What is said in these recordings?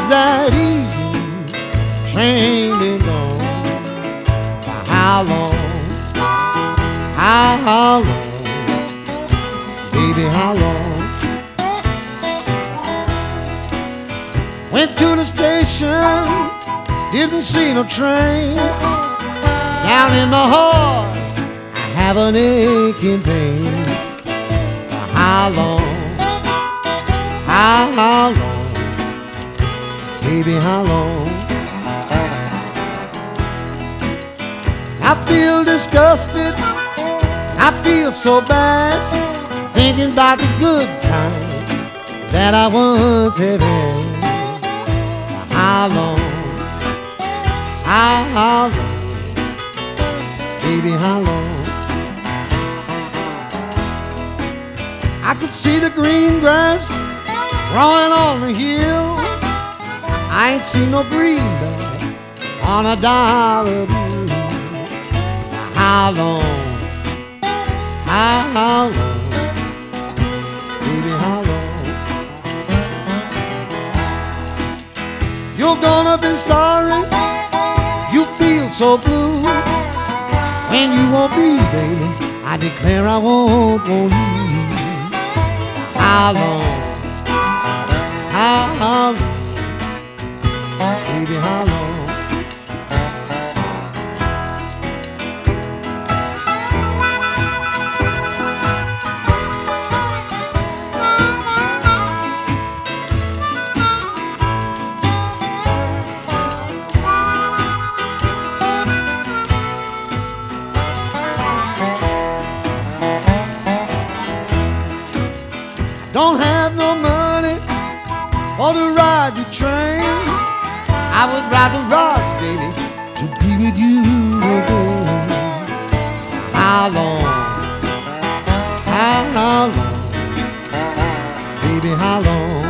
that evening train been gone? For how long? How long? Baby, how long? Went to the station, didn't see no train. Down in my heart, I have an aching pain. For how long? How long? Baby, how long? I feel disgusted, I feel so bad, thinking about the good times that I once have had. How long? How long? Baby, how long? I could see the green grass growing on the hill. I ain't seen no greenback on a dollar bill. How long? How long? Baby, how long? You're gonna be sorry, you feel so blue. When you won't be, baby, I declare I won't want you. How long? How long? Baby, how long? Don't have no money for to ride the train. I would ride the rods, baby, to be with you again. How long? How long? Baby, how long?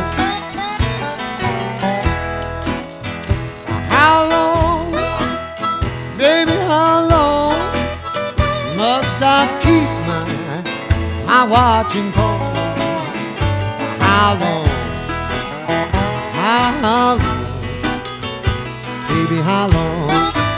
How long? Baby, how long must I keep my watching for? How long? How long? Baby, how long?